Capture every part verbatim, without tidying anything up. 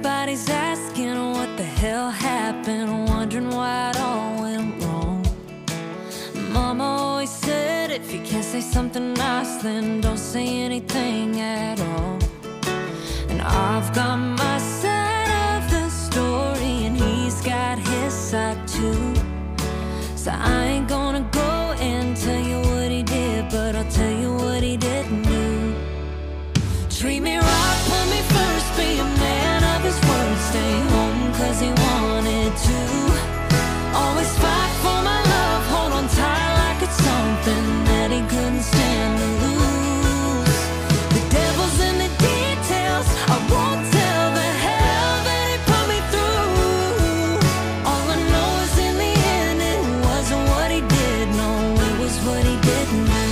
Everybody's asking what the hell happened, wondering why it all went wrong. Mama always said, if you can't say something nice, then don't say anything at all. And I've got my side of the story, and he's got his side too. So I ain't gonna go and tell you what he did, but I'll tell you what he didn't do. Treat me right, put me first, be a man of his word, stay home cause he wanted to. Always fight for my love, hold on tight like it's something that he couldn't stand to lose. The devil's in the details, I won't tell the hell that he put me through. All I know is in the end it wasn't what he did, no, it was what he didn't do.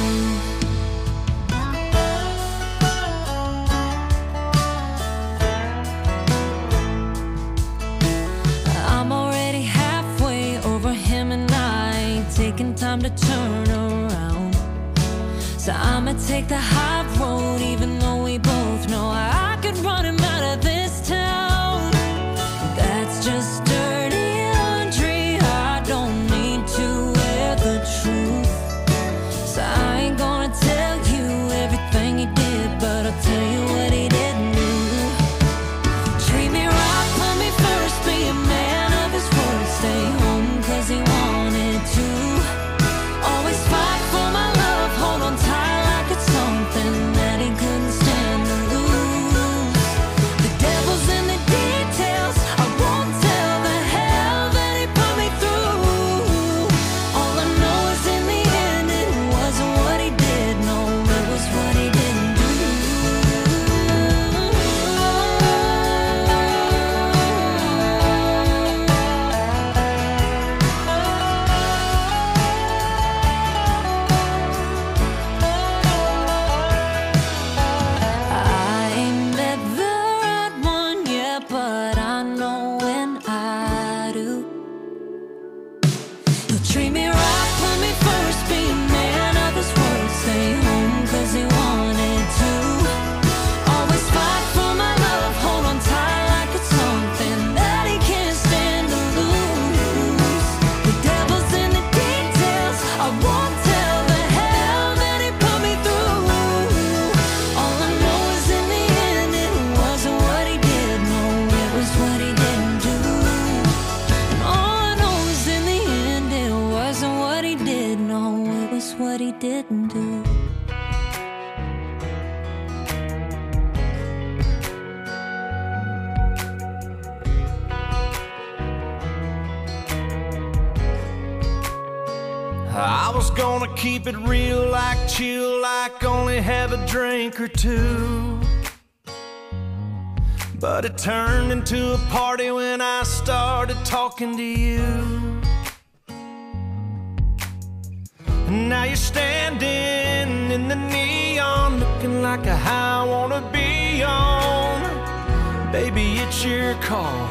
Taking time to turn around, so I'ma take the high road, even though we both know I could run him out of this town. That's just dirty laundry, I don't need to wear the truth. So I ain't gonna tell you everything he did, but I'll tell you what he didn't do. Treat me right, put me first, be a man of his word, stay home cause he wanted to. Always fight for my love, hold on tight like it's something that he couldn't stand to lose. The devil's in the details, I won't tell the hell that he put me through. All I know is in the end it wasn't what he did, no, it was what he didn't do. Treat me right, put me first, be a man of his word, stay home cause he wanted to. Always fight for my love, hold on tight like it's something that he can't stand to lose. The devil's in the details, I won't tell the hell that he put me through. All I know is in the end it wasn't what he did, no, it was what he didn't do. And all I know is in the end it wasn't what he did, no, it was what he didn't do. I was gonna keep it real, like chill, like only have a drink or two. But it turned into a party when I started talking to you. And now you're standing in the neon, looking like a high I wanna be on. Baby, it's your call,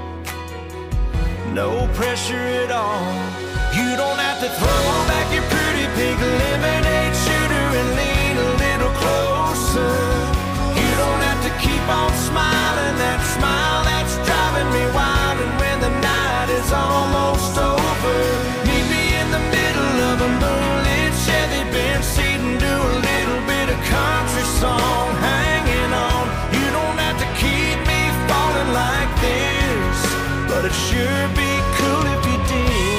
no pressure at all. You don't have to throw back your pretty pink lemonade shooter and lean a little closer. You don't have to keep on smiling, that smile that's driving me wild. And when the night is almost over, meet me in the middle of a moonlit Chevy bench seat and do a little bit of country song, hanging on. You don't have to keep me falling like this, but it'd sure be cool if you did.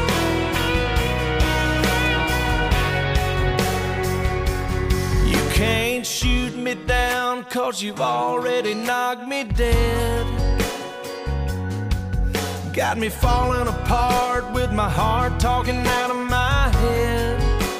You can't shoot me down cause you've already knocked me dead. Got me falling apart with my heart talking out of my head.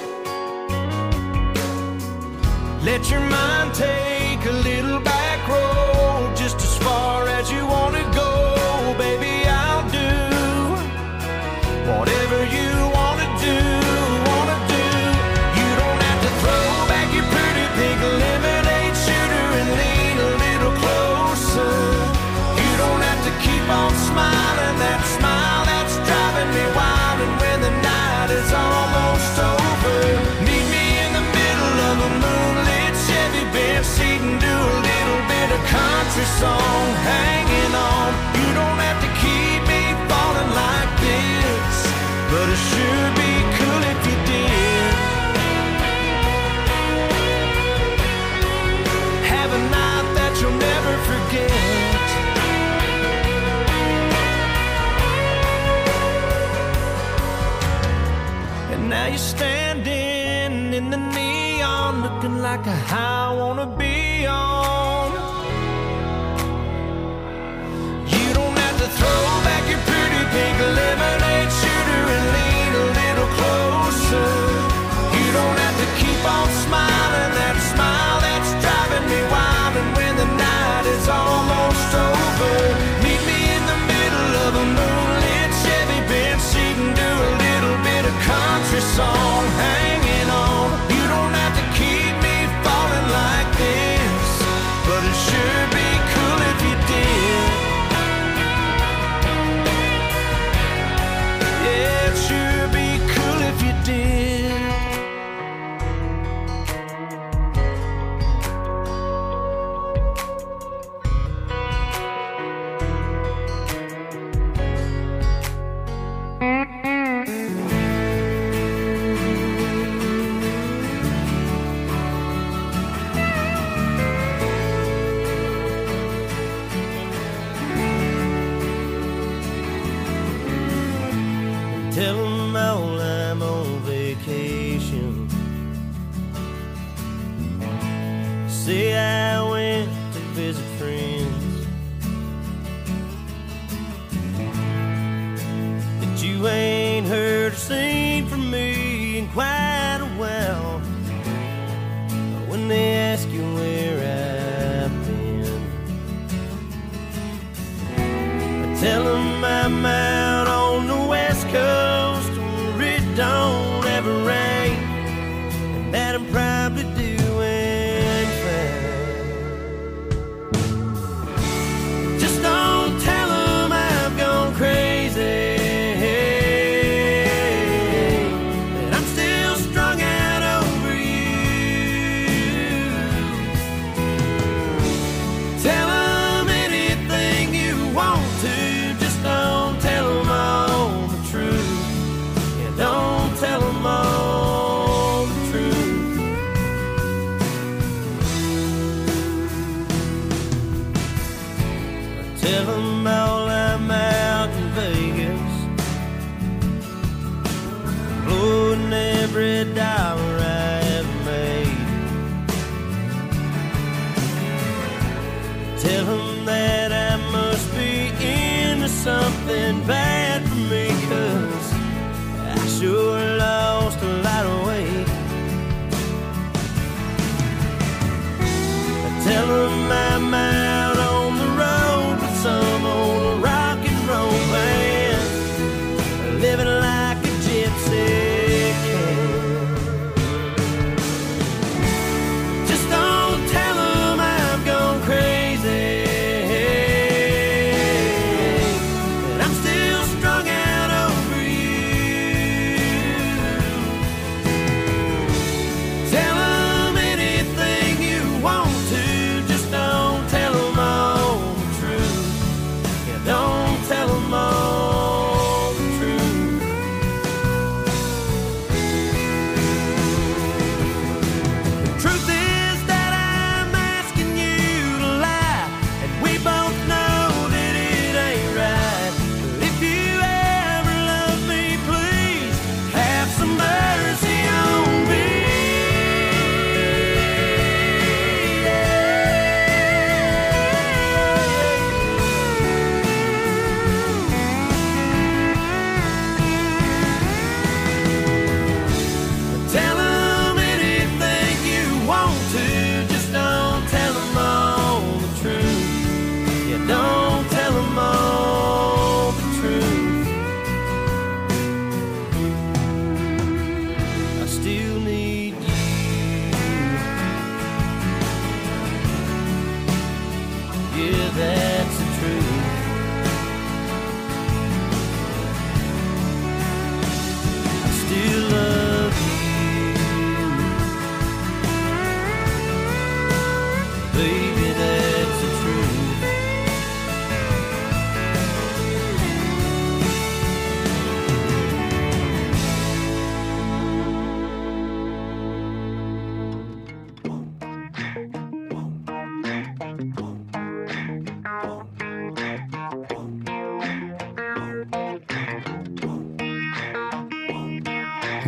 Let your mind take a little back road, just as far as you want to go. Baby, I'll do whatever you want to do, want to do. You don't have to throw back your pretty pink lemonade shooter and lean a little closer. You don't have to keep on smiling, that smile that's driving me wild. And when the night is almost over, meet me in the middle of a moonlit Chevy bench seat you're standing in the neon, looking like a high I wanna be on. You don't have to throw back your pretty pink lemonade shooter and lean a little closer. You don't have to keep on smiling that smile that's driving me wild. And when the night is almost over, meet me in the middle of a moonlit Chevy Benz seat and do a little bit of country song, hanging on. You don't have to keep me falling like this, but it sure be cool if you did. Yeah, it sure be cool if you did. Tell them all I'm on vacation. Say I went to visit friends, that you ain't heard or seen from me in quite a while. When they ask you where I've been, I tell them I'm out on the West Coast where it don't ever rain, and that I'm probably doing fine. Just don't tell them I've gone crazy, that I'm still strung out over you. Tell them anything you want to, just don't tell them all the truth. Yeah, don't tell them all the truth. I tell them all I'm out in Vegas, blowing every dollar I ever made. Tell them that I must be into something bad for me, 'cause I sure lost a lot of weight. I tell them I'm out on the road with some old rock and roll band, living like a gypsy cat.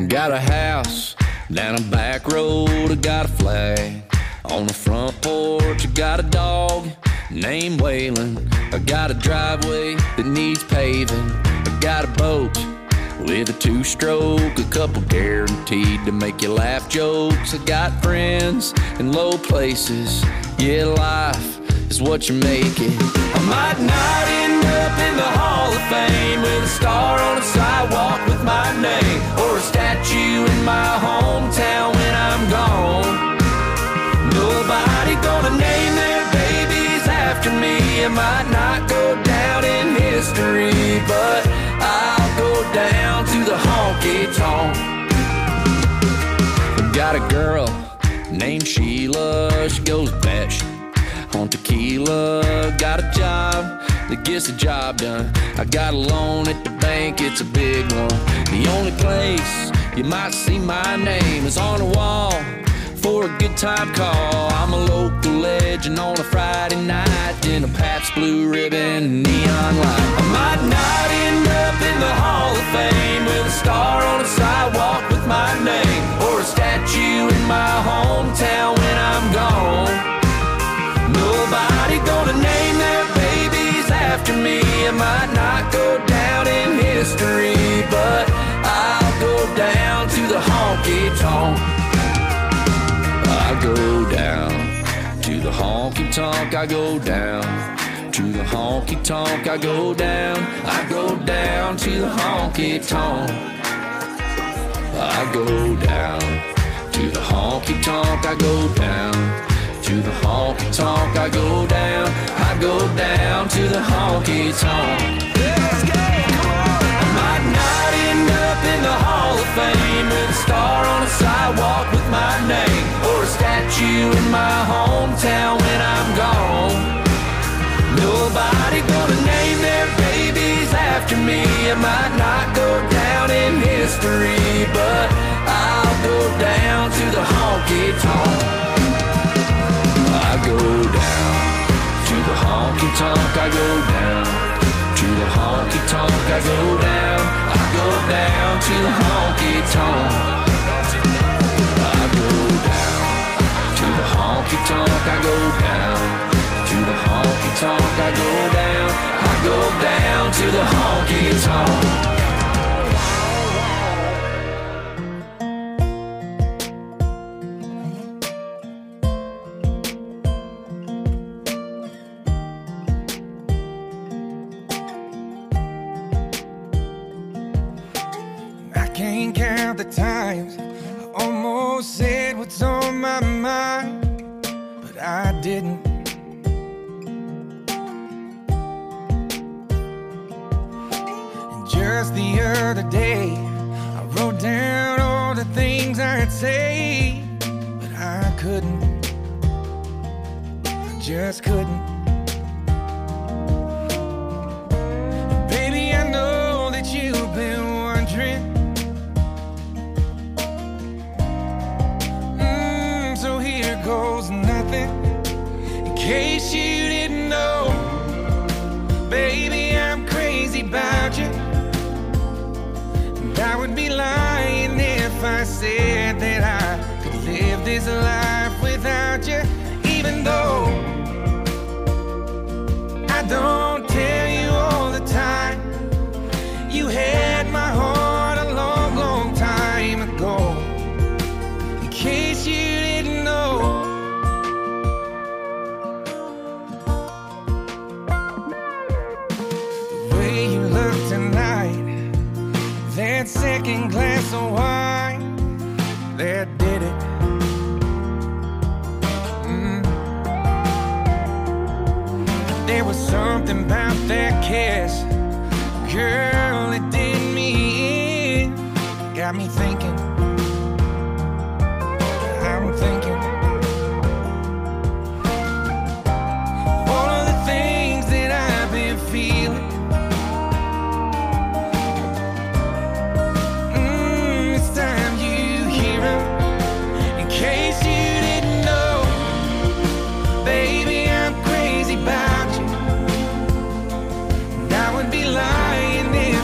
Got a house down a back road, I got a flag on the front porch. I got a dog named Waylon. I got a driveway that needs paving. I got a boat with a two-stroke, a couple guaranteed to make you laugh jokes. I got friends in low places. Yeah, life is what you make it. I might not end up in the Hall of Fame with a star on a sidewalk with my name, or a statue in my hometown when I'm gone. Nobody gonna name their babies after me. I might not go down in history, but I'll go down to the honky-tonk. Got a girl named Sheila, she goes batshit on tequila. Got a job that gets the job done. I got a loan at the bank, it's a big one. The only place you might see my name is on the wall for a good time call. I'm a local legend on a Friday night in a Pabst Blue Ribbon neon light. I might not end up in the Hall of Fame with a star on a sidewalk with my name, or a statue in my hometown when I'm gone. Nobody gonna name their babies after me. I might not go down in history, but I'll go down to the honky-tonk. I go down to the honky-tonk. I go down to the honky-tonk. I go down. I go down to the honky-tonk. I go down to the honky-tonk. I go down to the honky-tonk. I go down. I go down to the honky-tonk. Let's go! I might not end up in the Hall of Fame with a star on a sidewalk with my name, or a statue in my hometown when I'm gone. Nobody gonna name their babies after me. I might not go down in history, but I'll go down to the honky-tonk. I go down to the honky-tonk. I go down to the honky-tonk. I go down. I go down to the honky-tonk. I go down to the honky-tonk. I go down to the honky-tonk. I go down. I go down to the honky-tonk. Can't count the times I almost said what's on my mind, but I didn't. And just the other day, I wrote down all the things I'd say, but I couldn't. I just couldn't. And baby, I know that you've been wondering. Goes nothing. In case you didn't know, baby, I'm crazy about you, and I would be lying if I said that I could live this life without you. Even though I don't tell you all the time, you had my heart a long, long time ago. In case you didn't know, that second glass of wine, that did it. Mm. There was something about that kiss, girl, it did me in. Got me thinking, I'm thinking all of the things that I've been feeling. Lying if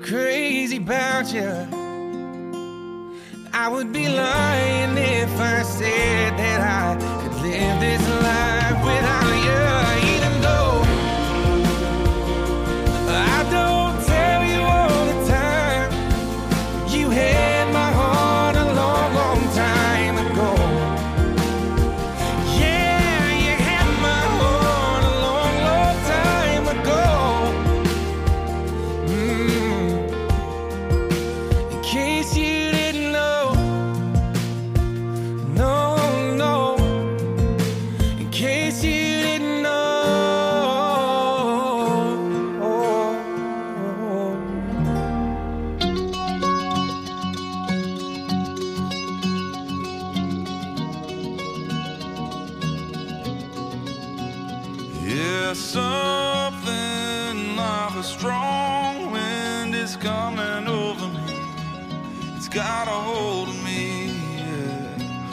crazy about you. I would be lying if I said that I could live this life without you. Even though I don't tell you all the time, you had my heart a long, long time ago. Yeah, you had my heart a long, long time ago. Mm. In case you didn't know, no, no. In case you didn't know. Yeah, something like a strong wind is coming over me. It's got a hold of me, yeah.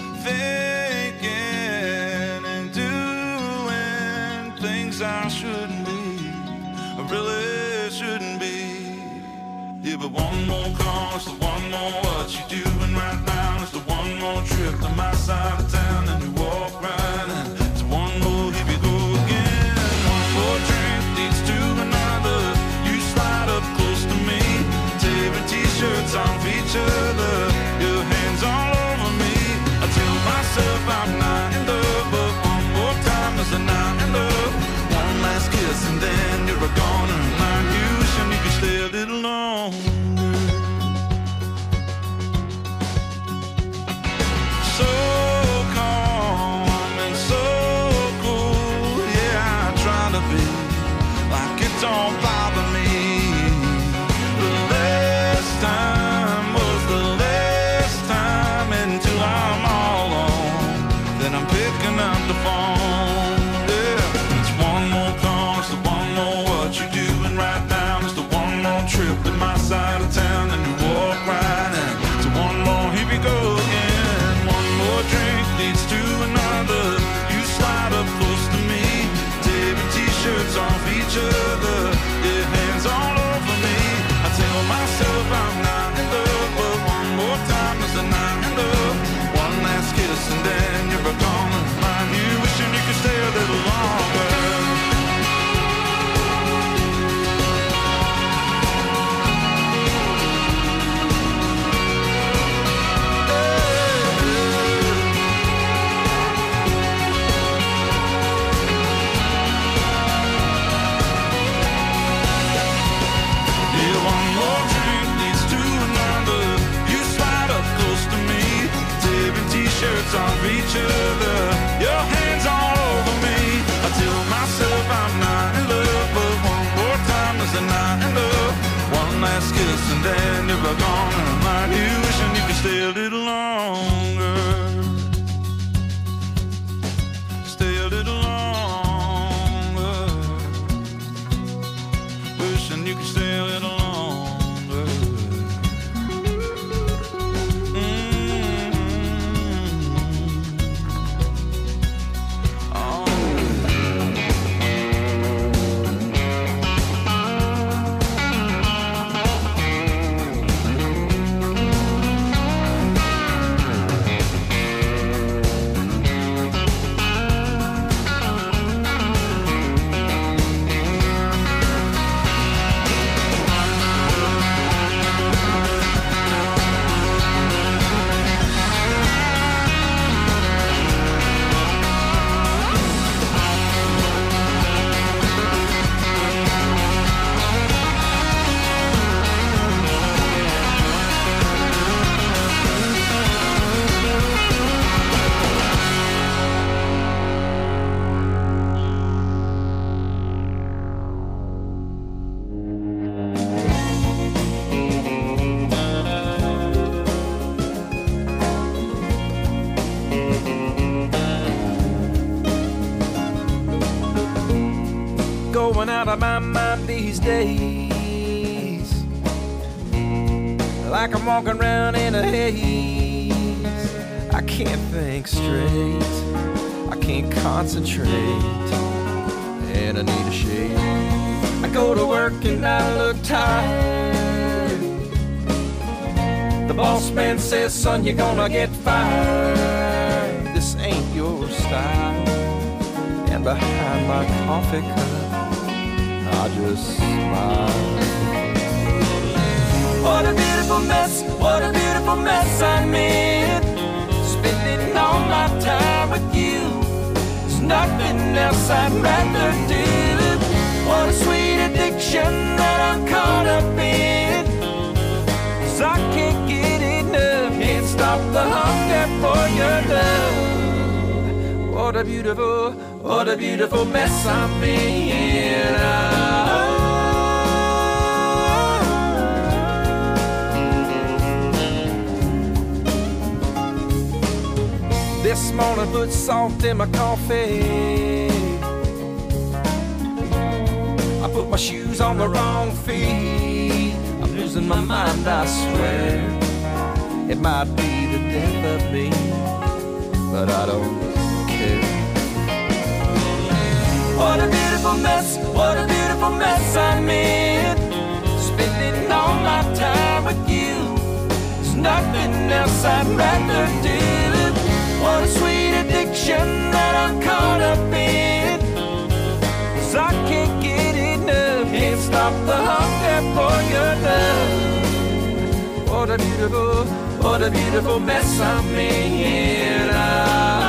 Thinking and doing things I shouldn't be, I really shouldn't be. Yeah, but one more call is the one more what you doing right now. It's the one more trip to my side of town, and you walk right in. It's one more, here we go again. One more drink leads to another. You slide up close to me, tearing t-shirts off each other, your hands all over me. I tell myself I'm not in love, but one more time is a night in love. One last kiss and then you're gone, and I'm you wishing you could stay a little longer. So calm and so cool, yeah, I try to be like it don't bother me. The last time was the last time until I'm all alone. Then I'm picking up the phone, yeah. It's one more call, it's the one more what you doing right now. It's the one more trip to my side of town, and you walk right in. So one more, here we go again. One more drink leads to another. You slide up close to me, tearing t-shirts off each other, your hands all over me. I tell myself I'm not in love, but one more time is a night in love. One last kiss and then you're gone, and I'm you wishing you could stay a little longer. Yeah, one more drink leads to another. You slide up close to me, tearing t-shirts off each other, your hands all over me. I tell myself I'm not in love, but one more time is a night in love. One last kiss and then you're gone, and I'm like you wishing you could stay a little longer. Stay a little longer. Wishing you could stay a little longer. Mm-hmm. Oh. Going out of my mind these days, like I'm walking around in a haze. I can't think straight, I can't concentrate, and I need a shave. I go to work and I look tired, boss man says, son, you're gonna get fired. This ain't your style. And behind my coffee cup, I just smile. What a beautiful mess, what a beautiful mess I made. Spending all my time with you. There's nothing else I'd rather do. What a sweet addiction that I'm caught up in. 'Cause I can't get enough, can't stop the hunger for your love. What a beautiful, what a beautiful mess I'm in. Oh. This morning put salt in my coffee. I put my shoes on the wrong feet. I'm losing my mind, I swear. It might be the death of me, but I don't care. What a beautiful mess, what a beautiful mess I'm in. Spending all my time with you. There's nothing else I'd rather do. What a sweet addiction that I'm caught up in. 'Cause I can't get enough, can't stop the hunger for your love. What a beautiful, what a beautiful mess I'm in. Oh.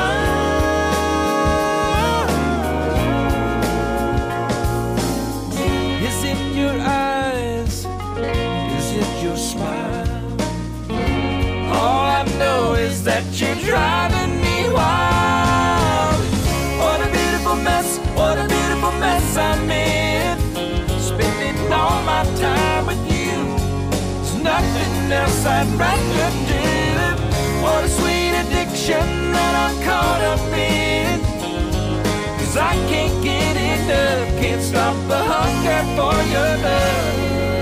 Is it your eyes? Is it your smile? All I know is that you're driving me wild. What a beautiful mess, what a beautiful mess I'm in. Spending all my time with you. There's nothing else I'd rather do. What a sweet addiction that I'm caught up in. 'Cause I can't get enough, can't stop the hunger for your love.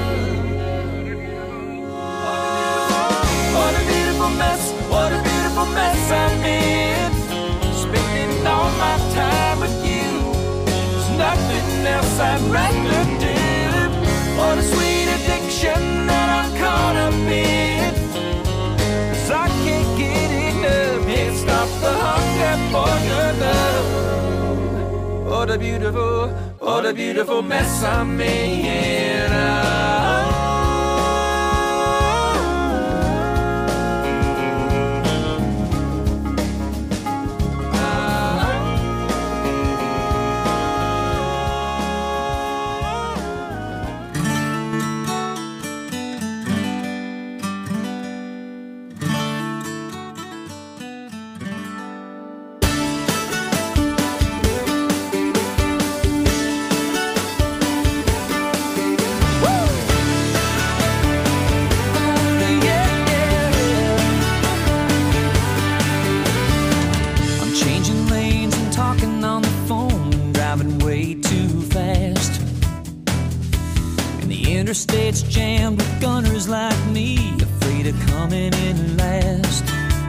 What a beautiful mess, what a beautiful mess I'm in. Spending all my time with you. There's nothing else I'd rather do. What a sweet addiction that I'm caught up in. 'Cause I can't get enough, can't stop the hunger for your love. What a beautiful, what a beautiful mess I'm in. Oh. Interstate's jammed with gunners like me, afraid of coming in last.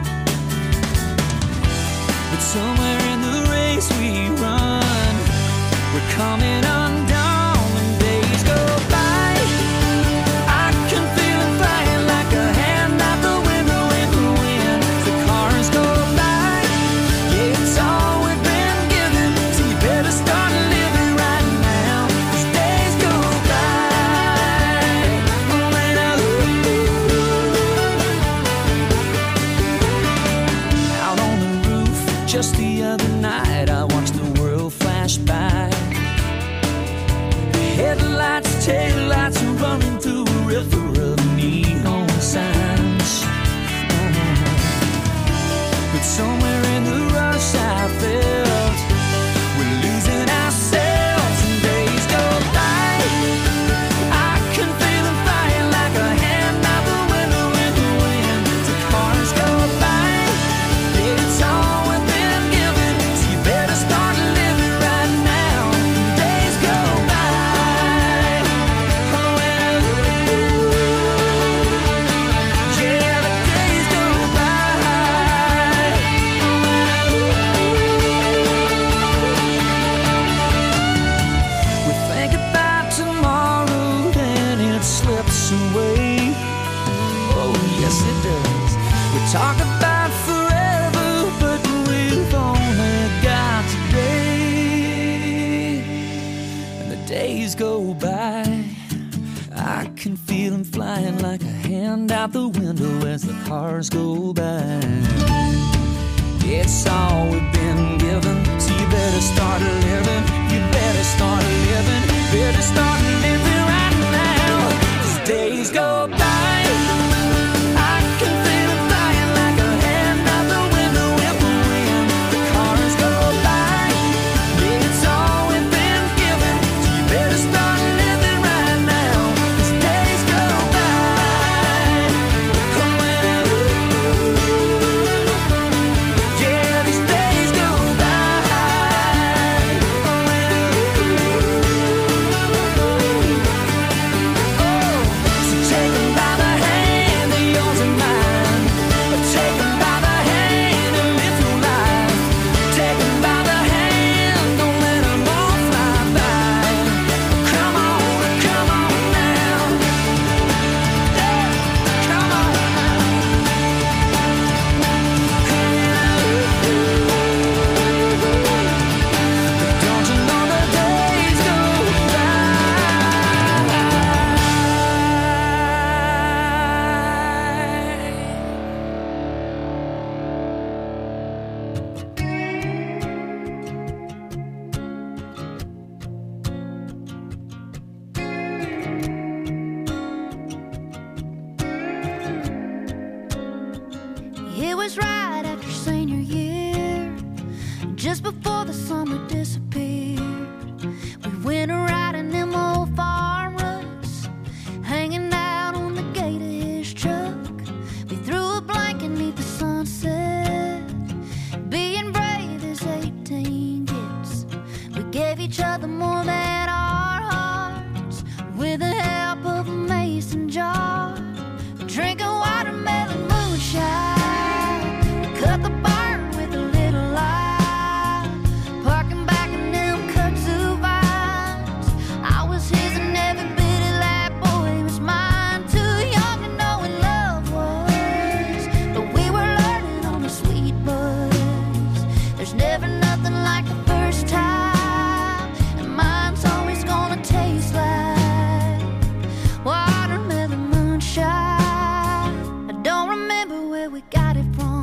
But somewhere in the race we run, we're coming undone when days go by. I can feel it flying like a hand out the window in the wind. The cars go by, yeah, it's all we've been given, so you better start living right now, 'cause days go by. Just the other night, I watched the world flash by. Headlights, taillights are running through a river of neon signs. But somewhere in the rush I felt we're losing ourselves and days go by. I can feel them flying like a hand out the window in the wind. The cars go by, yeah, it's all start living right now. Days go by. Oh, Talk about forever, but we've only got today. And the days go by, I can feel them flying like a hand out the window as the cars go by. It's all we've been given, so you better start living. You better start living. Better start living right now. 'Cause days go by, I can feel them flying like a hand out the window in the wind. The cars go by, it's all we've been given, so you better start living right now. 'Cause days go by. Oh, yeah, these days go by. Oh, so take 'em by the hand of yours and mine. Take 'em by the hand and live your life. Take 'em by the hand, don't let 'em all fly by. Come on, come on now. Yeah, come on now. Don't you know the days go by? It was right after senior year, just before the summer disappeared. We went a riding them old farm ruts, hanging out on the gate of his truck. We threw a blanket neath the sunset, being brave as eighteen gets. We gave each other more than our hearts, with the help of a mason jar. Drinking watermelon moonshine, cut the barn with a little light, parking back in them kudzu vines. I was his and every bit of that boy was mine. Too young to know what love was, but we were learning on the sweet buzz. There's never nothing like the first time, and mine's always gonna taste like watermelon moonshine. I don't remember where we got it from,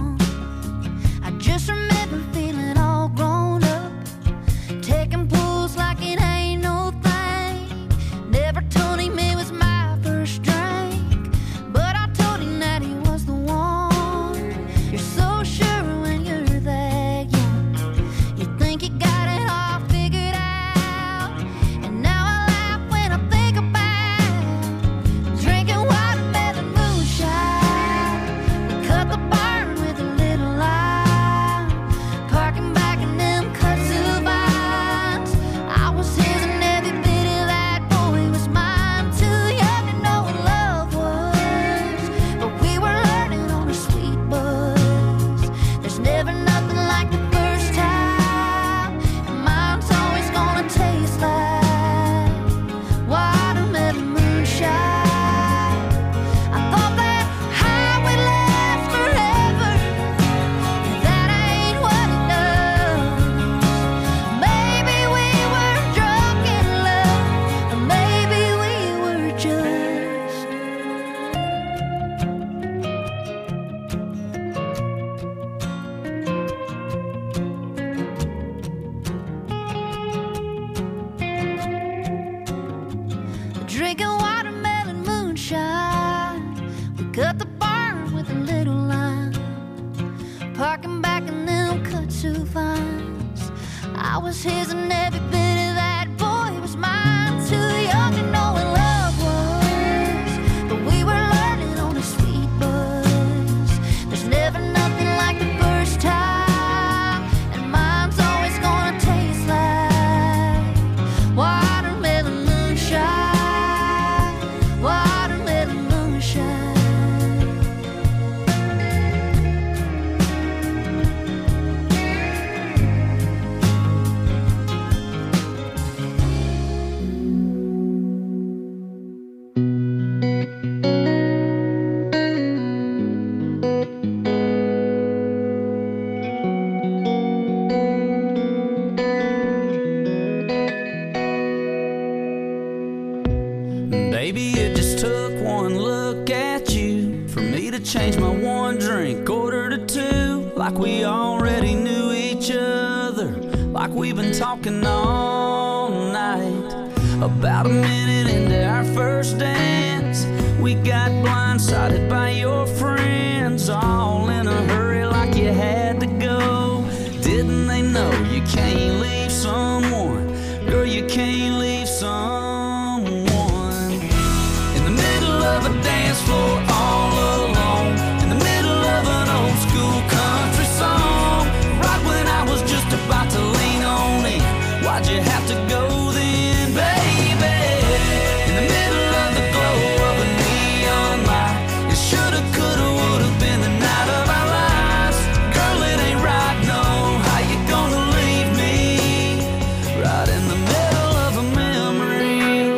I just remember feeling all grown up, taking pulls like it ain't no thing. Never told him it was my first drink, but I told him that he was the one. You're so sure when you're that young, you think you got it all figured out. And now I laugh when I think about drinking watermelon moonshine. We cut the barn with a little light, parking back in them kudzu vines. I was his and every bit of that boy was mine. Too young to know what love was, but we were learning on a sweet buzz. There's never nothing like the first time, and mine's always gonna taste like watermelon moonshine. I thought that high would last forever, and that ain't what it does. Maybe we were drunk in love, or maybe we were just drinking watermelon moonshine. We cut the barn with a little line, parking back in them kudzu vines. I was his and every bit of that boy was mine. Too young to know what love was, but we were learning on a sweet buzz. There's never nothing like the first time, and mine's always gonna taste like watermelon moonshine. Watermelon moonshine. Baby, it just took one look at you for me to change my one drink order to two. Like we already knew each other, like we've been talking all night. About a minute into our first dance, we got blindsided by your friends, all in a hurry like you had to go. Didn't they know you can't leave someone? Girl, you can't leave someone in the middle of a dance floor all alone, in the middle of an old school country song. Right when I was just about to lean on in, why'd you have to go then, baby? In the middle of the glow of a neon light, it shoulda, coulda, woulda been the night of our lives. Girl, it ain't right, no. How you gonna leave me right in the middle of a memory?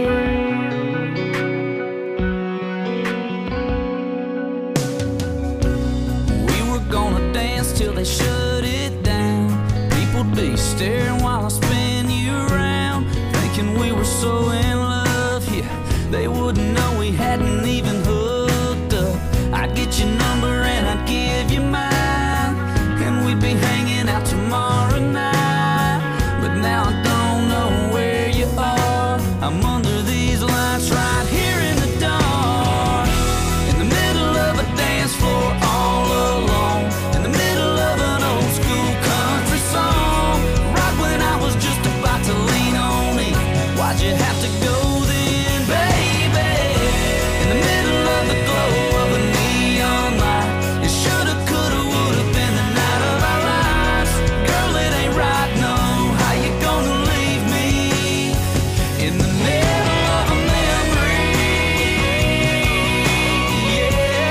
We were gonna dance till they shut it down. People'd be staring while I spin you around, thinking we were so in love, yeah. They wouldn't know we hadn't even hooked up. I'd get your number and I'd give you mine, and we'd be hanging out tomorrow night. But now I don't know where you are. I'm under these lights right here in the dark, in the middle of a dance floor all alone, in the middle of an old school country song. Right when I was just about to lean on in, why'd you have to go then, baby? In the middle of the glow of a neon light, it shoulda, coulda, woulda been the night of our lives. Girl, it ain't right, no. How you gonna leave me in the middle of a memory? Yeah.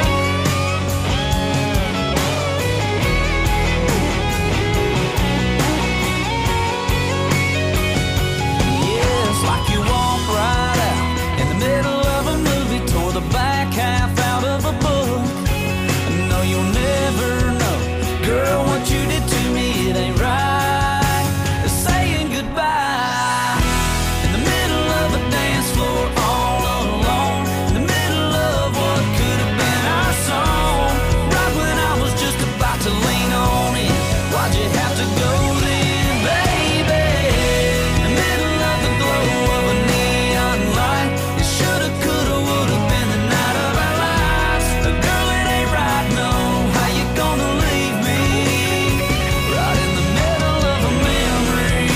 Yeah, it's like you walk right out in the middle of a movie, tore the back half out of a book. No, you'll never know, girl, what you did to me, it ain't right. Saying goodbye in the middle of a dance floor all alone, in the middle of what could have been our song. Right when I was just about to lean on in, why'd you have to go then, baby? In the middle of the glow of a neon light, it shoulda, coulda, woulda been the night of our lives. Girl, it ain't right, no. How you gonna leave me right in the middle of a memory?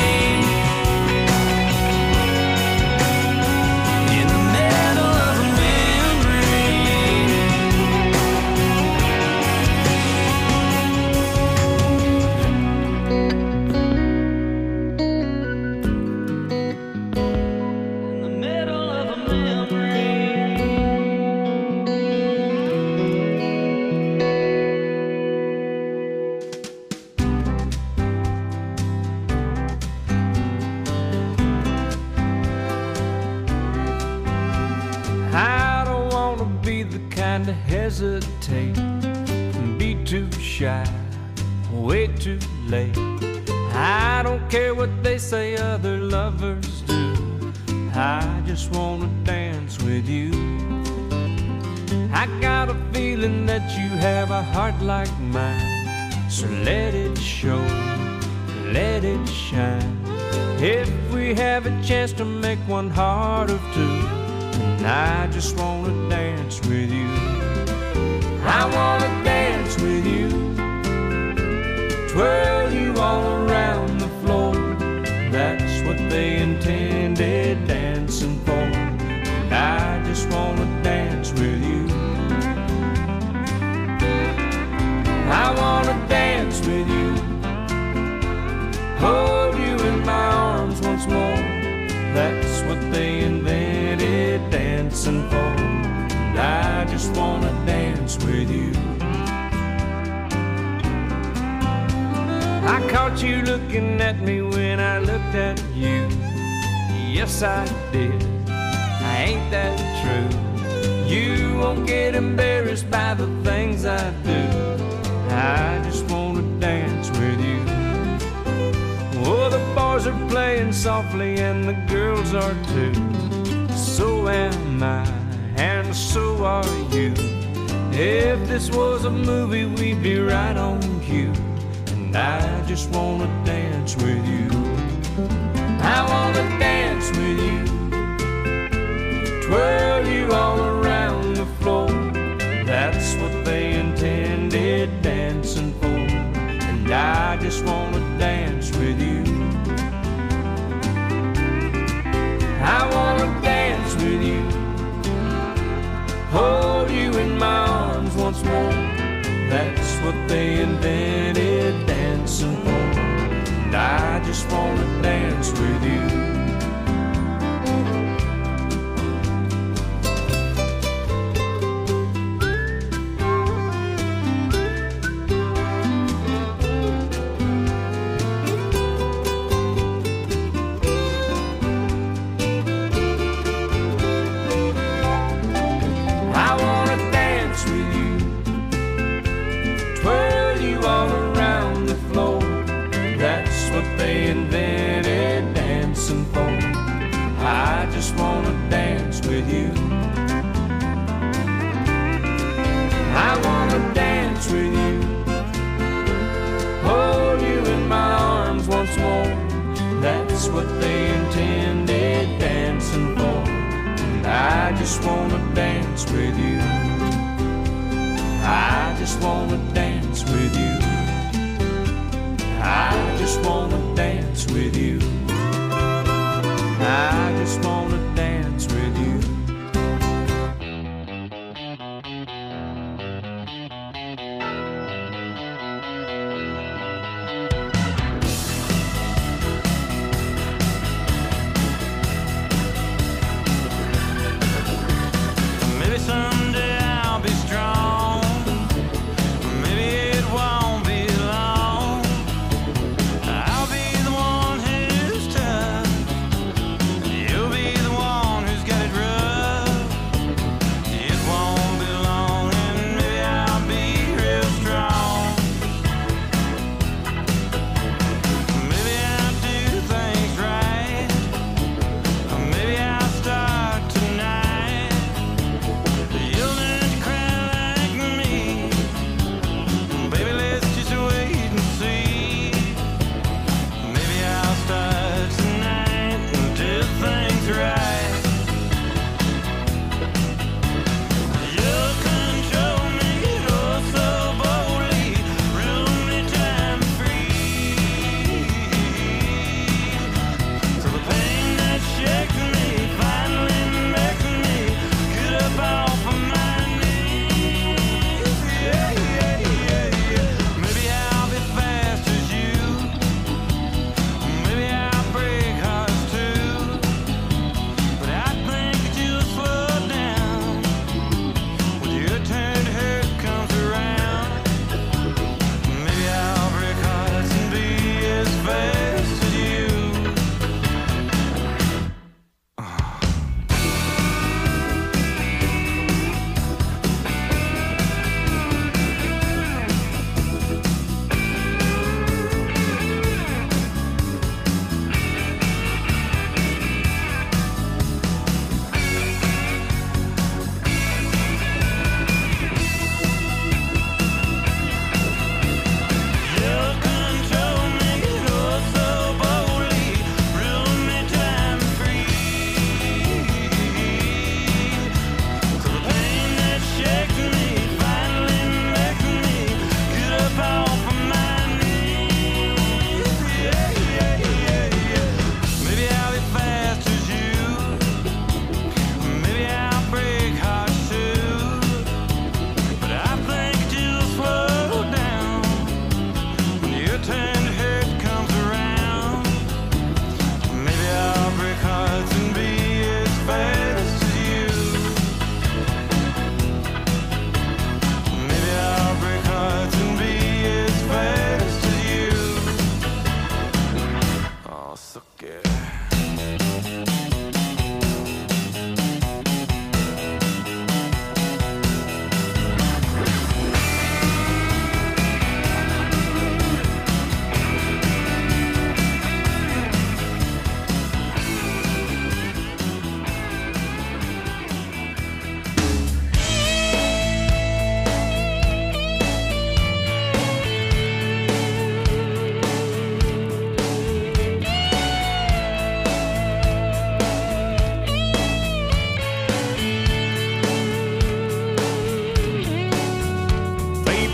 In the middle of a memory. In the middle of a memory. I don't wanna be the kind to hesitate and be too shy, way too late. I don't care what they say other lovers do, I just wanna dance with you. I got a feeling that you have a heart like mine, so let it show, let it shine. If we have a chance to make one heart of two, and I just wanna dance with you. I wanna dance with you, twirl you all around the floor. That's what they intended dancing for, and I just wanna dance with you. I wanna dance with you, hold you in my arms once more. That's what they invented dancing for, and I just wanna dance with you. I caught you looking at me when I looked at you. Yes, I did. Ain't that true? You won't get embarrassed by the things I do. I just wanna dance with you. Oh, the boys are playing softly and the girls are too. So am am I, and so are you. If this was a movie, we'd be right on cue. And I just wanna dance with you. I wanna dance with you, twirl you all around the floor. That's what they intended dancing for. And I just wanna dance with you. I wanna dance with you, hold you in my arms once more. That's what they invented dancing for. And I just wanna dance with you. They invented dancing for. I just wanna dance with you. I wanna dance with you, hold you in my arms once more. That's what they intended dancing for. And I just wanna dance with you. I just wanna dance with you. I just wanna dance with you. I just wanna dance with you. Maybe someday I'll be strong. Maybe it won't be long. I'll be the one who's tough. You'll be the one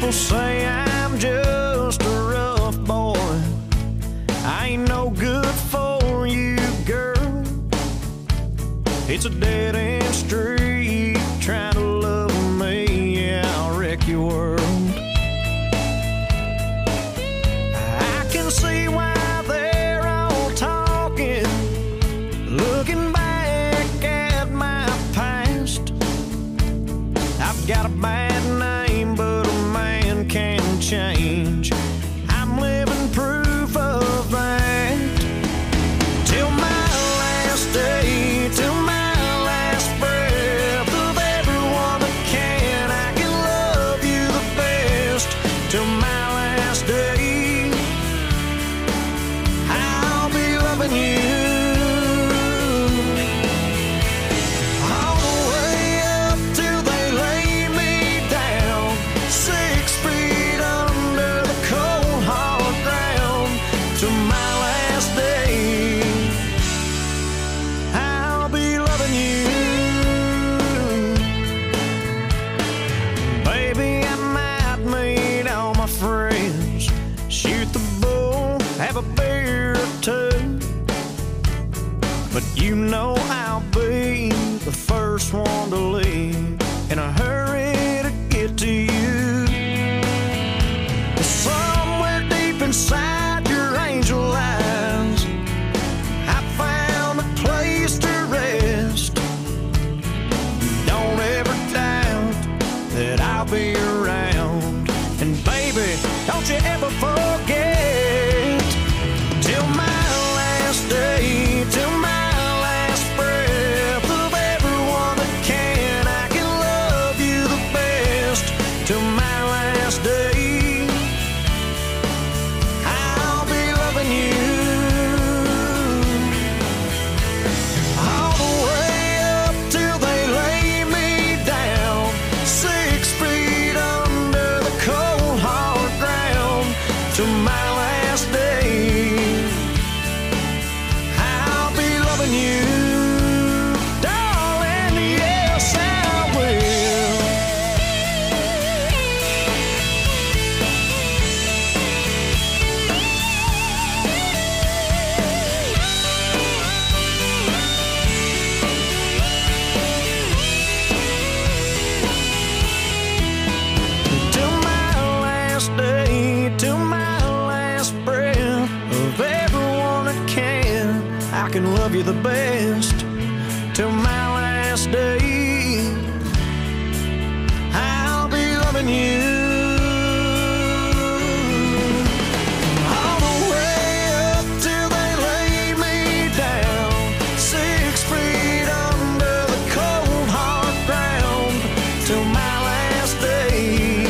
People say I'm just a rough boy. I ain't no good for you, girl. It's a dead-end street trying to love me. Yeah, I'll wreck your world. I can see why they're all talking, looking back at my past. I've got a bad name, but a man can change. I'm living proof of that. Till my last day, till my last breath of everyone that can, I can love you the best. Till my last day, I'll be loving you. All the way up till they lay me down, six feet under the cold hard ground. Till my last day, I'll be loving you. Baby, I might meet all my friends, shoot the bull, have a beer or two, but you know I'll be the first one to leave in a hurry to get to you. Somewhere deep inside your angel eyes, I found a place to rest. Don't ever doubt that I'll be around. And baby, don't you ever forget. Till my last day, till my last breath of everyone that can, I can love you the best. Till my last day, I'll be loving you. All the way up till they lay me down, six feet under the cold hard ground. Till my last day, I'll be loving you, darling. Yes, I will. Till my last day, till my last breath of everyone that can, I can love you the best. Till my last day, I'll be loving you. All the way up till they lay me down, six feet under the cold hard ground. Till my last day,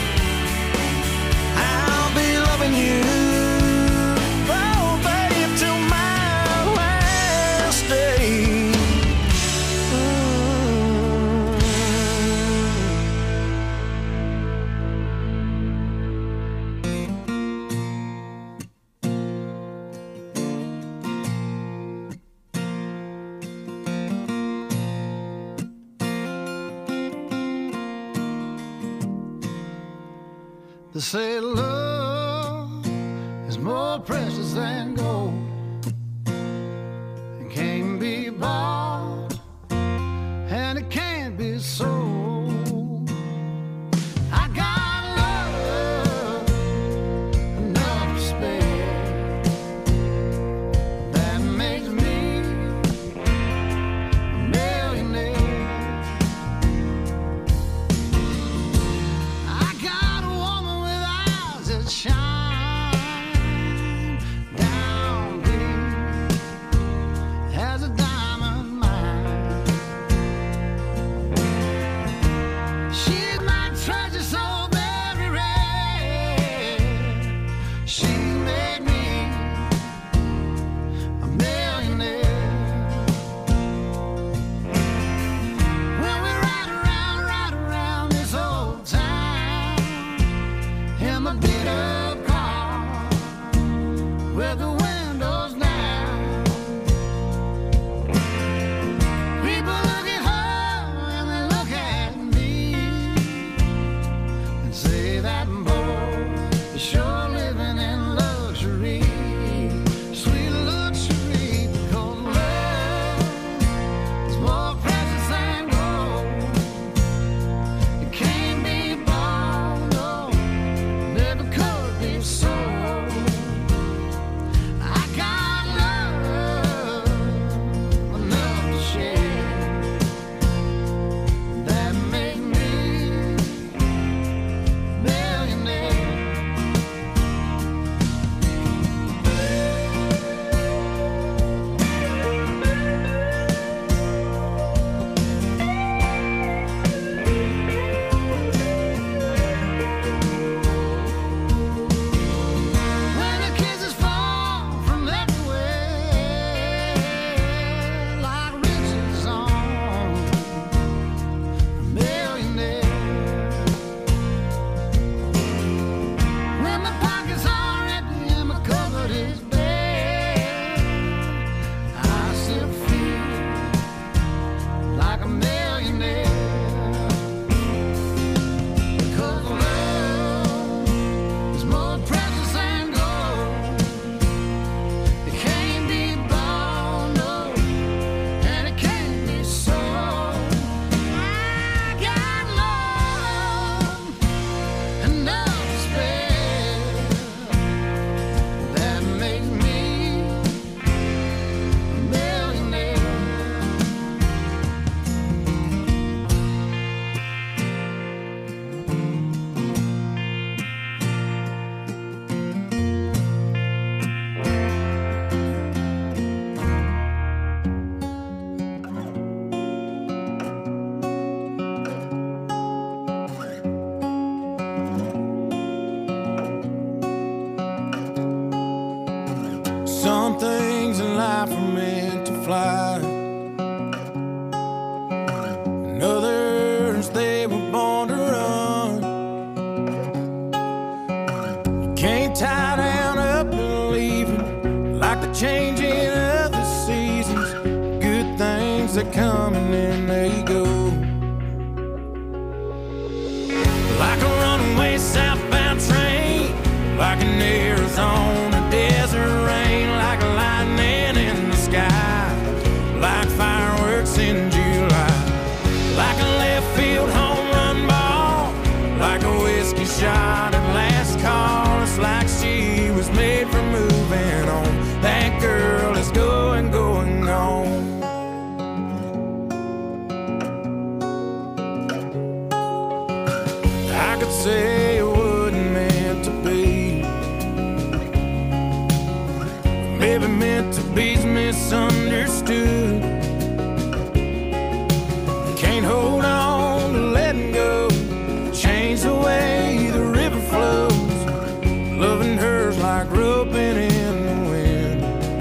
I'll be loving you. Oh, babe, till my last day. They say love is more precious than gold and can't be bought and it can't be sold. I got love enough to spare that makes me a millionaire. I got a woman with eyes that shine down deep as a diamond mine. Some things in life are meant to fly, and others they were born to run. You can't tie down up and leave them like the changing of the seasons. Good things that come and then they go. Like a runaway southbound train, like an Arizona desert rain, like a lightning in the sky, like fireworks in July, like a left field home run ball, like a whiskey shot at last call. It's like she was made for moving on. That girl is going, going, gone. I could say it wasn't meant to be, maybe meant to be's misunderstood. Can't hold on to letting go, change the way the river flows. Loving her's like roping in the wind,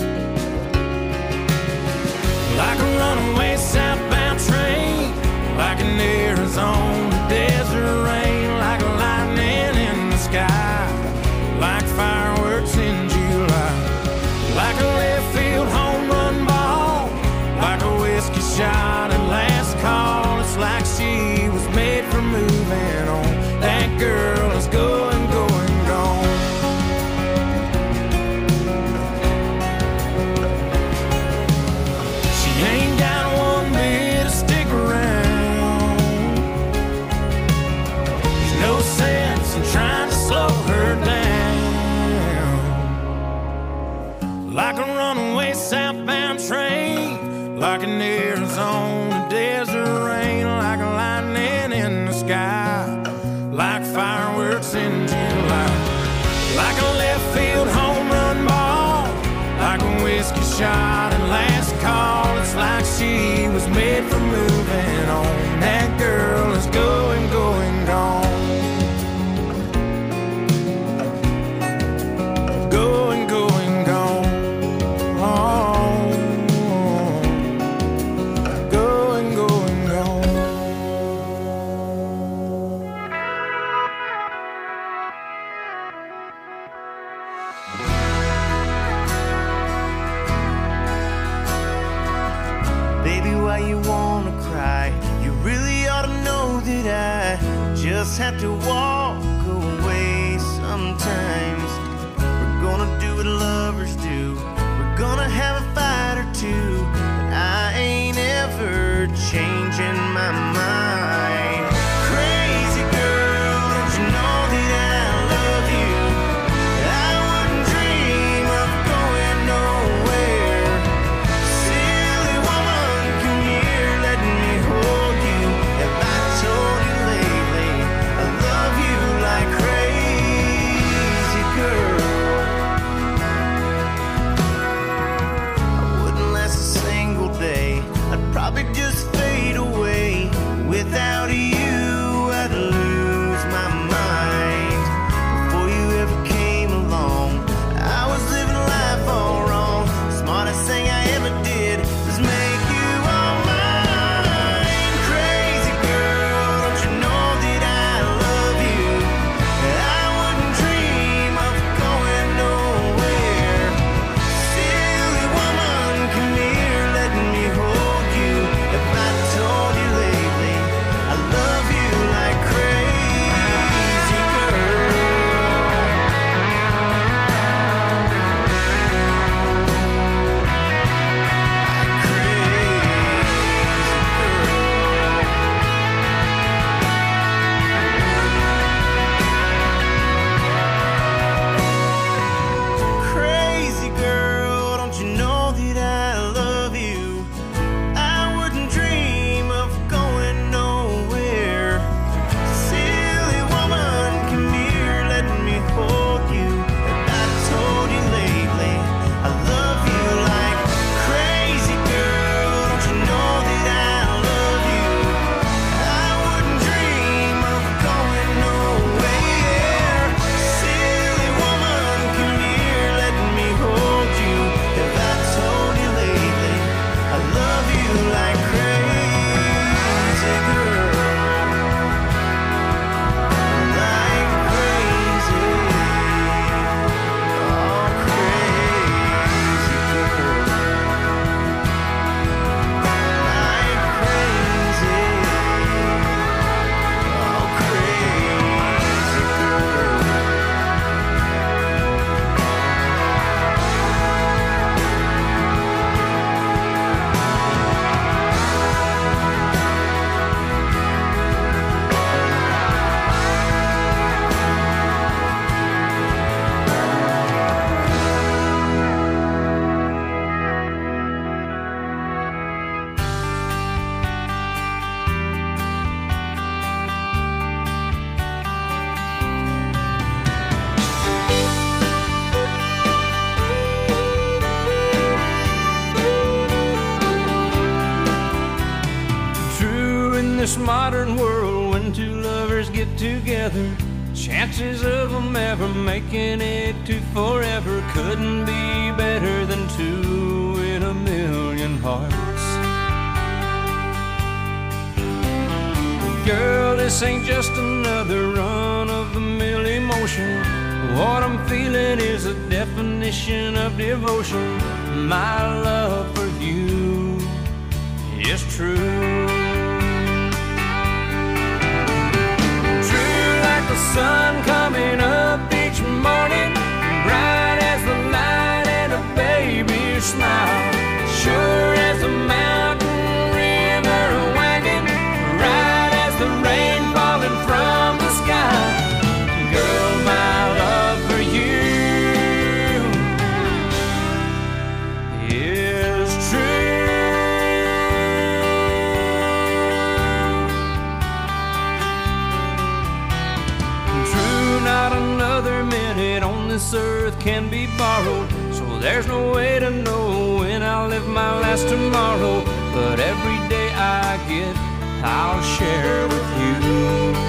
like a runaway southbound train, like an Arizona desert rain, like a lightning in the sky, like fireworks in July, like a left field home run ball, like a whiskey shot at last call. It's like she was made for moving on. That girl is going, going, gone. She ain't got one bit to stick around. There's no sense in trying to slow her down. Like a runaway southbound train, like an Arizona desert rain, like a lightning in the sky, like fireworks in July, like a left field home run ball, like a whiskey shot at last call. It's like she was made for moving on. That girl is going, going, gone. Going, going, gone. Going, going, gone. Baby, why you wanna cry? You really ought to know that I just have to walk away sometimes. We're gonna do what lovers do. We're gonna have a fight or two, but I ain't ever changing my mind. Crazy girl, don't you know that I love you? I wouldn't dream of going nowhere. Silly woman, come here, let me hold you. Have I told you lately I love you like crazy girl? I wouldn't last a single day, I'd probably just fade away. this modern world, when two lovers get together, chances of them ever making it to forever couldn't be better than two in a million hearts. Girl, this ain't just another run-of-the-mill emotion. What I'm feeling is a definition of devotion. My love for you is true. True like the sun coming up each morning, bright as the light and a baby's smile, sure as a mountain river wagon, right as the rain falling from the sky. Girl, my love for you is true. True, not another minute on this earth can be borrowed, so there's no way to know when I'll live my last tomorrow. But every day I get, I'll share with you.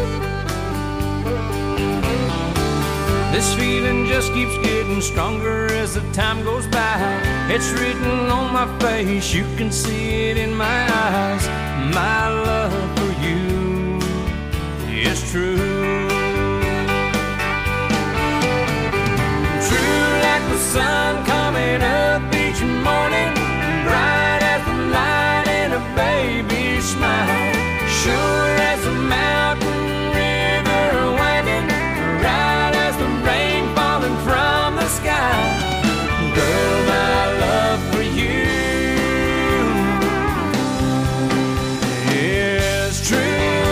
This feeling just keeps getting stronger as the time goes by. It's written on my face, you can see it in my eyes. My love for you is true. True like the sun coming up each morning, bright as the light in a baby's smile, sure as a mountain river winding, right as the rain falling from the sky. Girl, my love for you is true.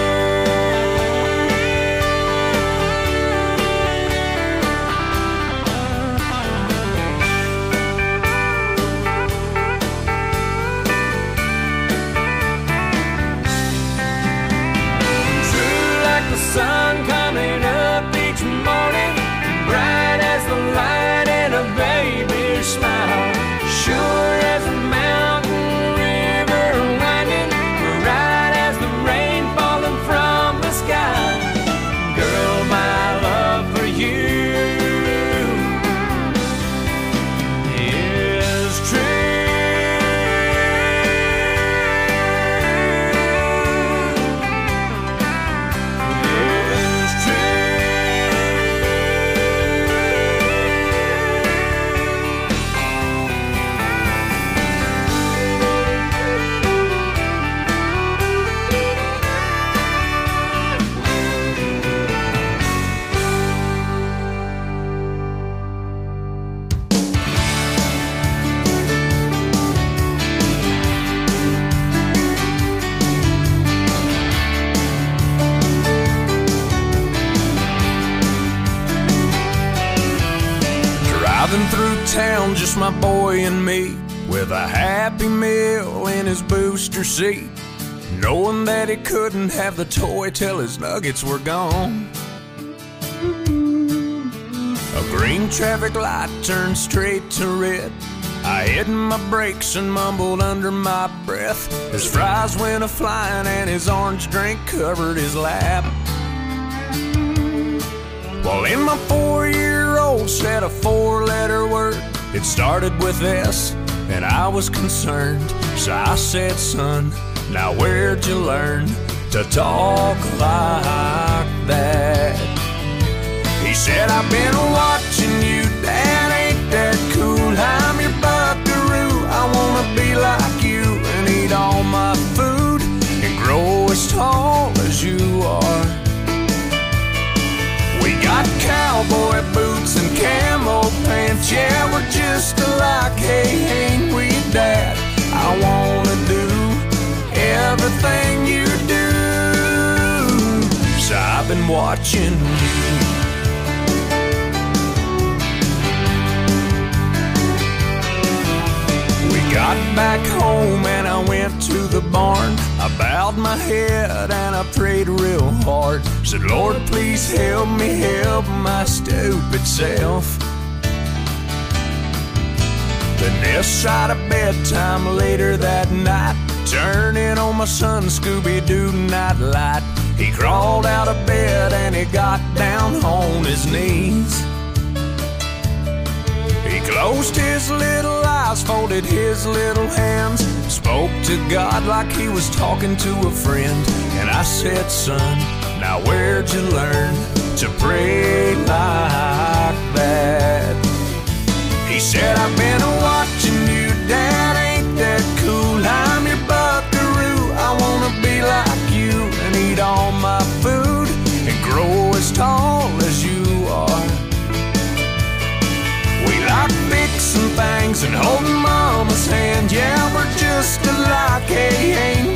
True like the sun coming up each morning, bright as the light in a baby's smile, sure as a mountain river winding, right as the rain falling from the sky. Girl, my love for you is true. Is true. Driving through town, just my boy and me, with a Happy Meal in his booster seat, knowing that he couldn't have the toy till his nuggets were gone. A green traffic light turned straight to red. I hit my brakes and mumbled under my breath. His fries went a-flying and his orange drink covered his lap. Well, in my four-year-old said a four-letter word. It started with S, and I was concerned. So I said, son, now where'd you learn to talk like that? He said, I've been watching you, Dad, ain't that cool? I'm your buckaroo, I wanna be like you and eat all my food and grow as tall as you are. We got cowboy boots and camo pants, yeah, we're just alike, hey, ain't we, Dad? I wanna do everything you do, so I've been watching you. Got back home and I went to the barn. I bowed my head and I prayed real hard. Said, Lord, please help me help my stupid self. Then this side of bedtime later that night, turning on my son Scooby-Doo nightlight. He crawled out of bed and he got down on his knees. He closed his little eyes, folded his little hands, spoke to God like he was talking to a friend. And I said, son, now where'd you learn to pray like that? He said, I've been watching you, Dad, ain't that cool? I'm your buckaroo, I wanna be like you and eat all my food and grow as tall as you are. We like fixing things and holding Mama's hand, yeah, we're just alike, hey, ain't